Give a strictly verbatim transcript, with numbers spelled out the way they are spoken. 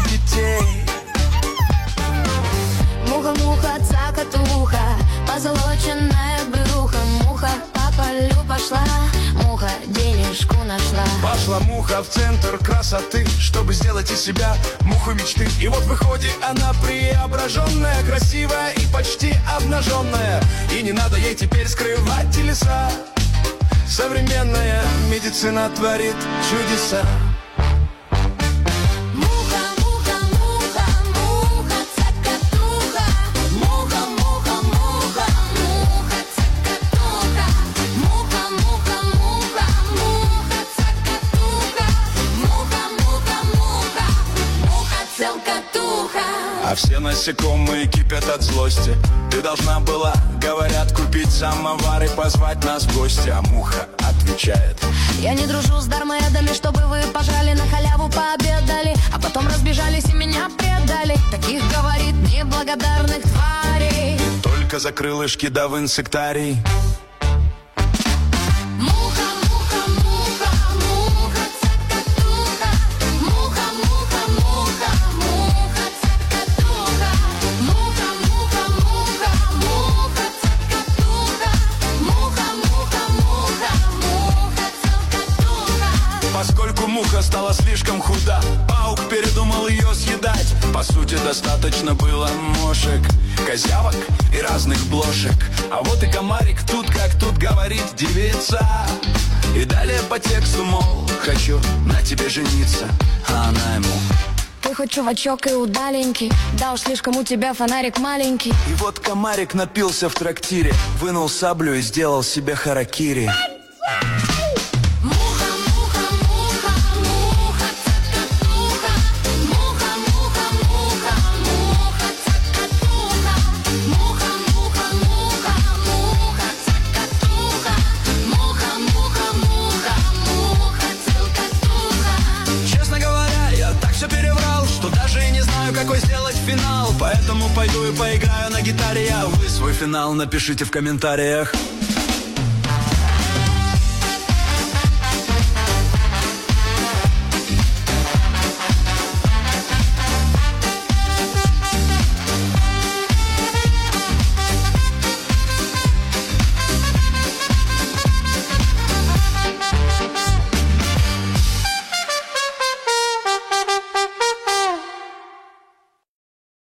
детей. Муха-муха, цокотуха, позолоченная брюха. Муха по полю пошла, муха денежку нашла. Пошла муха в центр красоты, чтобы сделать из себя муху мечты. И вот выходит она преображенная, красивая и почти обнаженная. И не надо ей теперь скрывать телеса. Современная медицина творит чудеса. А все насекомые кипят от злости. Ты должна была, говорят, купить самовар и позвать нас в гости. А муха отвечает: я не дружу с дармоедами, чтобы вы пожали, на халяву пообедали, а потом разбежались и меня предали. Таких, говорит, неблагодарных тварей только за крылышки да в инсектарий. Поскольку муха стала слишком худа, паук передумал ее съедать. По сути, достаточно было мошек, козявок и разных блошек. А вот и комарик тут, как тут говорит девица. И далее по тексту, мол, хочу на тебе жениться. А она ему: ты хоть чувачок и удаленький, да уж слишком у тебя фонарик маленький. И вот комарик напился в трактире, вынул саблю и сделал себе харакири. Какой сделать финал, поэтому пойду и поиграю на гитаре. А вы свой финал напишите в комментариях.